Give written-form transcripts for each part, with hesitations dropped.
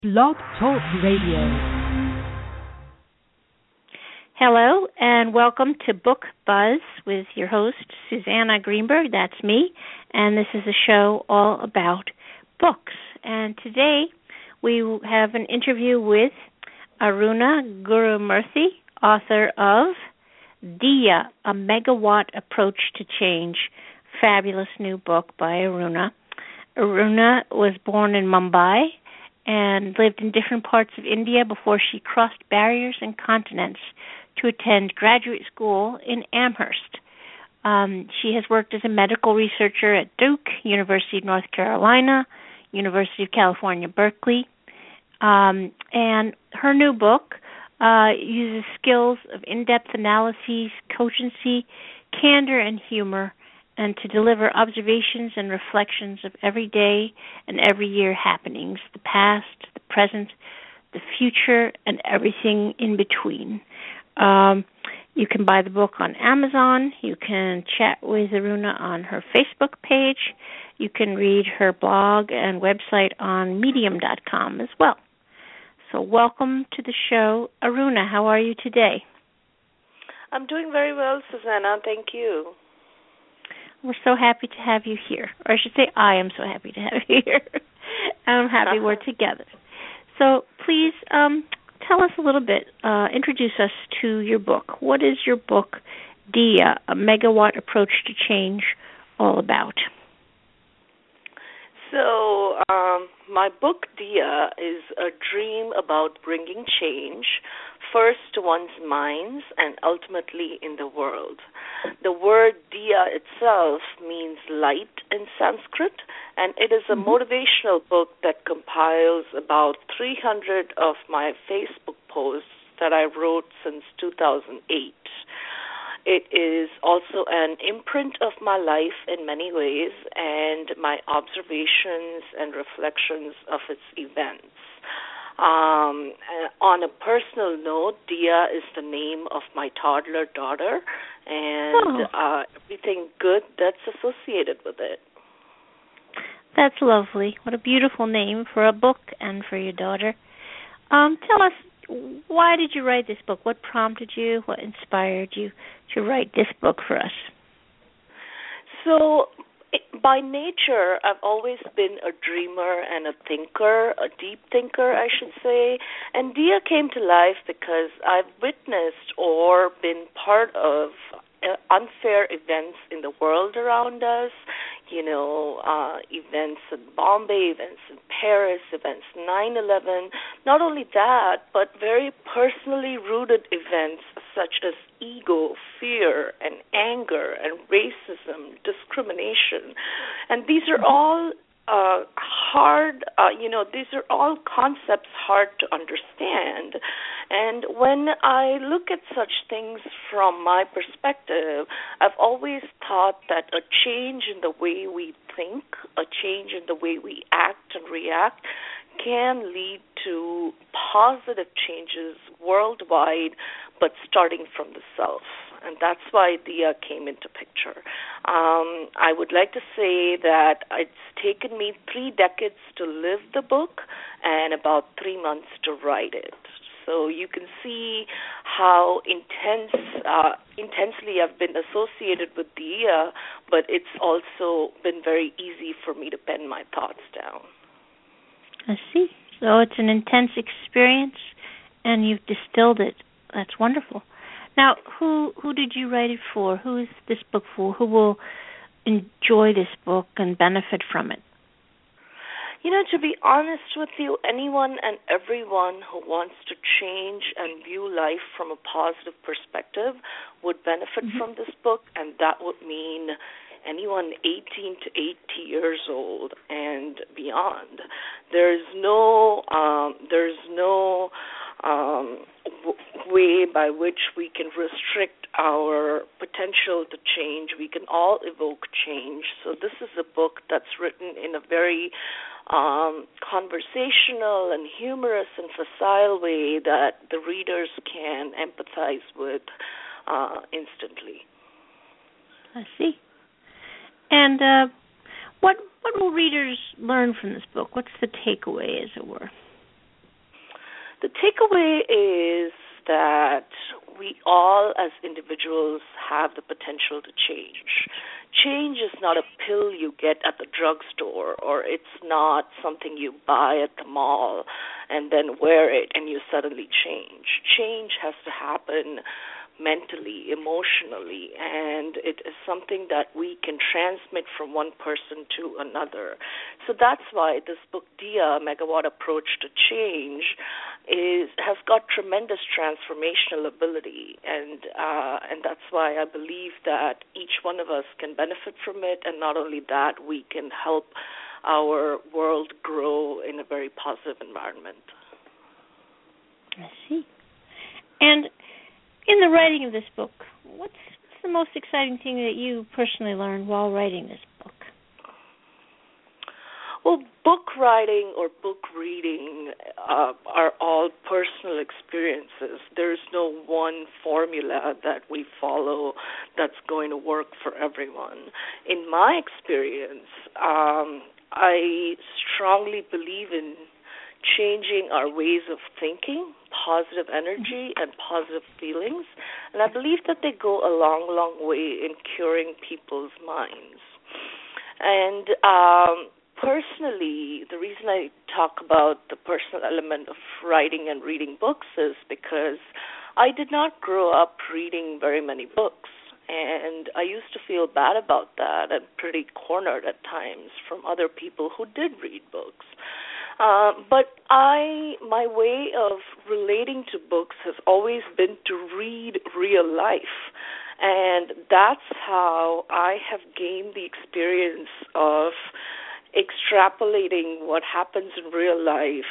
Blog Talk Radio. Hello, and welcome to Book Buzz with your host, Susanna Greenberg. That's me, and this is a show all about books. And today we have an interview with Aruna Gurumurthy, author of Diya, A Megawatt Approach to Change, fabulous new book by Aruna. Aruna was born in Mumbai and lived in different parts of India before she crossed barriers and continents to attend graduate school in Amherst. She has worked as a medical researcher at Duke, University of North Carolina, University of California, Berkeley. And her new book uses skills of in-depth analyses, cogency, candor, and humor, and to deliver observations and reflections of everyday and every year happenings, the past, the present, the future, and everything in between. You can buy the book on Amazon. You can chat with Aruna on her Facebook page. You can read her blog and website on medium.com as well. So welcome to the show, Aruna. How are you today? I'm doing very well, Susanna. Thank you. We're so happy to have you here. Or I should say I am so happy to have you here. I'm happy we're together. So please tell us a little bit, introduce us to your book. What is your book, Diya, A Megawatt Approach to Change, all about? So my book, Diya, is a dream about bringing change, first to one's minds and ultimately in the world. The word Diya itself means light in Sanskrit, and it is a motivational book that compiles about 300 of my Facebook posts that I wrote since 2008. It is also an imprint of my life in many ways and my observations and reflections of its events. On a personal note, Diya is the name of my toddler daughter and everything good that's associated with it. That's lovely. What a beautiful name for a book and for your daughter. Tell us, why did you write this book? What prompted you? What inspired you to write this book for us? So, by nature, I've always been a dreamer and a thinker, a deep thinker, I should say. And Diya came to life because I've witnessed or been part of unfair events in the world around us, events in Bombay, events in Paris, events 9/11. Not only that, but very personally rooted events such as ego, fear, and anger, and racism, discrimination. And these are all hard, these are all concepts hard to understand. And when I look at such things from my perspective, I've always thought that a change in the way we think, a change in the way we act and react, can lead to positive changes worldwide, but starting from the self. And that's why Diya came into picture. I would like to say that it's taken me 3 decades to live the book and about 3 months to write it. So you can see how intensely I've been associated with Diya, but it's also been very easy for me to pen my thoughts down. I see. So it's an intense experience, and you've distilled it. That's wonderful. Now, who did you write it for? Who is this book for? Who will enjoy this book and benefit from it? To be honest with you, anyone and everyone who wants to change and view life from a positive perspective would benefit from this book, and that would mean anyone 18 to 80 years old and beyond. There's no way by which we can restrict our potential to change. We can all evoke change. So this is a book that's written in a very conversational and humorous and facile way that the readers can empathize with instantly. I see. And what will readers learn from this book? What's the takeaway, as it were? takeaway is that we all, as individuals, have the potential to change. Change is not a pill you get at the drugstore, or it's not something you buy at the mall and then wear it and you suddenly change. Change has to happen mentally, emotionally, and it is something that we can transmit from one person to another. So that's why this book, Dia, Megawatt Approach to Change, has got tremendous transformational ability, and that's why I believe that each one of us can benefit from it, and not only that, we can help our world grow in a very positive environment. I see. And in the writing of this book, what's the most exciting thing that you personally learned while writing this book? Well, book writing or book reading are all personal experiences. There's no one formula that we follow that's going to work for everyone. In my experience, I strongly believe in changing our ways of thinking, positive energy, and positive feelings. And I believe that they go a long, long way in curing people's minds. And personally, the reason I talk about the personal element of writing and reading books is because I did not grow up reading very many books. And I used to feel bad about that and pretty cornered at times from other people who did read books. But my way of relating to books has always been to read real life. And that's how I have gained the experience of extrapolating what happens in real life,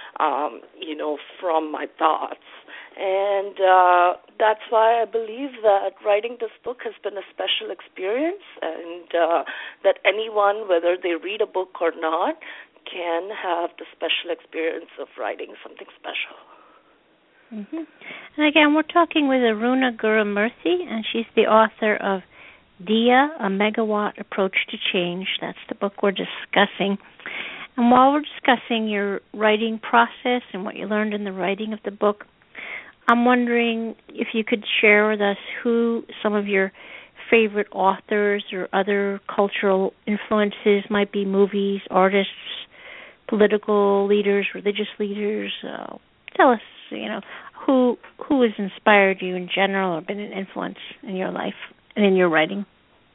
from my thoughts. And that's why I believe that writing this book has been a special experience, and that anyone, whether they read a book or not, can have the special experience of writing something special. Mm-hmm. And again, we're talking with Aruna Gurumurthy, and she's the author of Dia, A Megawatt Approach to Change. That's the book we're discussing. And while we're discussing your writing process and what you learned in the writing of the book, I'm wondering if you could share with us who some of your favorite authors or other cultural influences might be, movies, artists, political leaders, religious leaders. Tell us, who has inspired you in general or been an influence in your life and in your writing?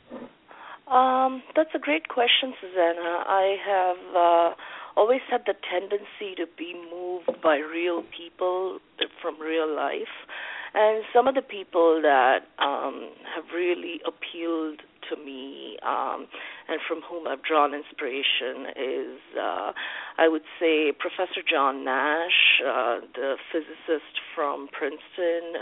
That's a great question, Susanna. I have always had the tendency to be moved by real people from real life. And some of the people that have really appealed to me and from whom I've drawn inspiration is, I would say, Professor John Nash, the physicist from Princeton.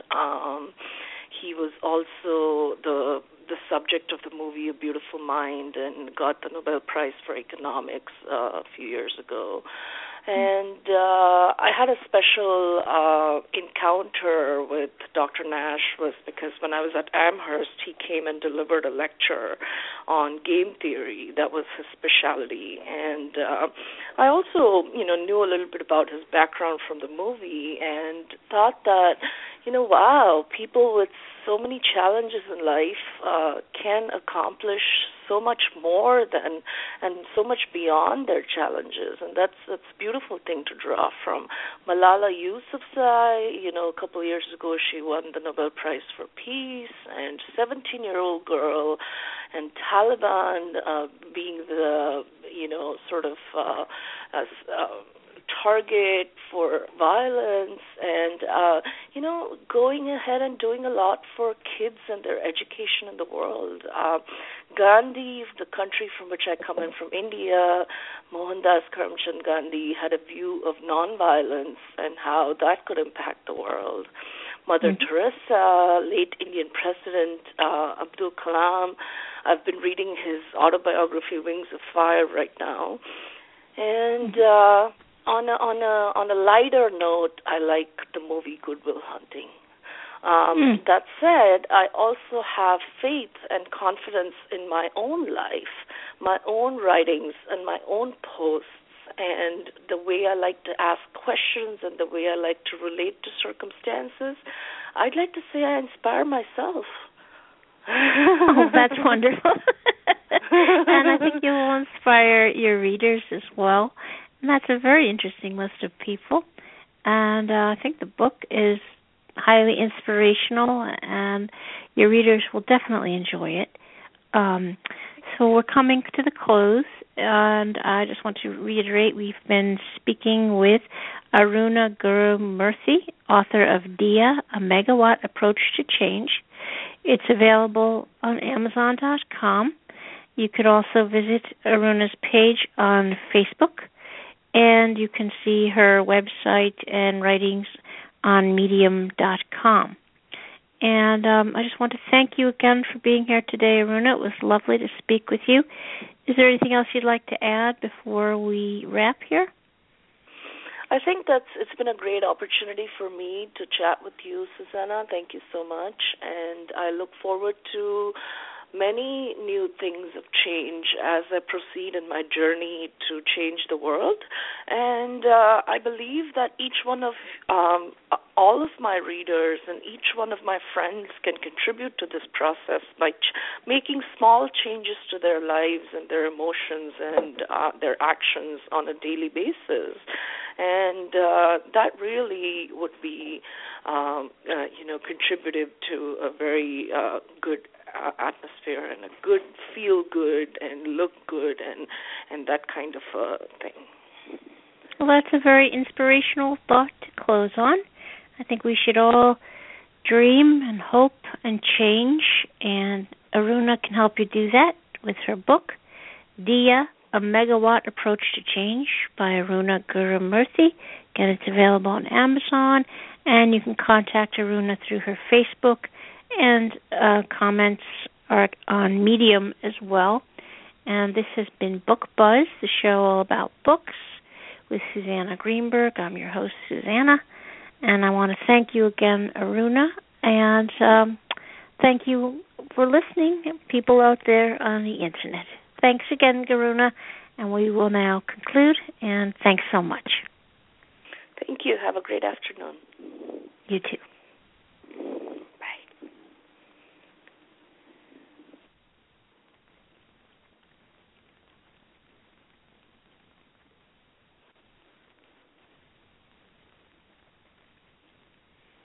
He was also the subject of the movie A Beautiful Mind and got the Nobel Prize for Economics a few years ago. And I had a special encounter with Dr. Nash was because when I was at Amherst, he came and delivered a lecture on game theory. That was his specialty. And I also, knew a little bit about his background from the movie and thought that, wow, people with so many challenges in life can accomplish so much more than and so much beyond their challenges, and that's a beautiful thing to draw from. Malala Yousafzai, a couple of years ago, she won the Nobel Prize for Peace, and 17-year-old girl, and Taliban being the sort of target for violence, and going ahead and doing a lot for kids and their education in the world. Gandhi, the country from which I come in, from India, Mohandas Karamchand Gandhi had a view of nonviolence and how that could impact the world. Mother Teresa, late Indian President Abdul Kalam. I've been reading his autobiography, Wings of Fire, right now. And on a lighter note, I like the movie Good Will Hunting. That said, I also have faith and confidence in my own life, my own writings, and my own posts and the way I like to ask questions and the way I like to relate to circumstances, I'd like to say I inspire myself. Oh, that's wonderful. And I think you will inspire your readers as well. And that's a very interesting list of people. And I think the book is highly inspirational, and your readers will definitely enjoy it. So we're coming to the close, and I just want to reiterate we've been speaking with Aruna Gurumurthy, author of Diya, A Megawatt Approach to Change. It's available on Amazon.com. You could also visit Aruna's page on Facebook, and you can see her website and writings on Medium.com. And I just want to thank you again for being here today, Aruna. It was lovely to speak with you. Is there anything else you'd like to add before we wrap here? I think it's been a great opportunity for me to chat with you, Susanna. Thank you so much. And I look forward to many new things of change as I proceed in my journey to change the world. And I believe that each one of all of my readers and each one of my friends can contribute to this process by making small changes to their lives and their emotions and their actions on a daily basis. And that really would be, contributive to a very good atmosphere and a good feel good and look good and that kind of thing. Well, that's a very inspirational thought to close on. I think we should all dream and hope and change, and Aruna can help you do that with her book, Diya, A Megawatt Approach to Change by Aruna Gurumurthy. Again, it's available on Amazon, and you can contact Aruna through her Facebook, and comments are on Medium as well. And this has been Book Buzz, the show all about books with Susanna Greenberg. I'm your host, Susanna, and I want to thank you again, Aruna, and thank you for listening, people out there on the Internet. Thanks again, Aruna, and we will now conclude, and thanks so much. Thank you. Have a great afternoon. You too.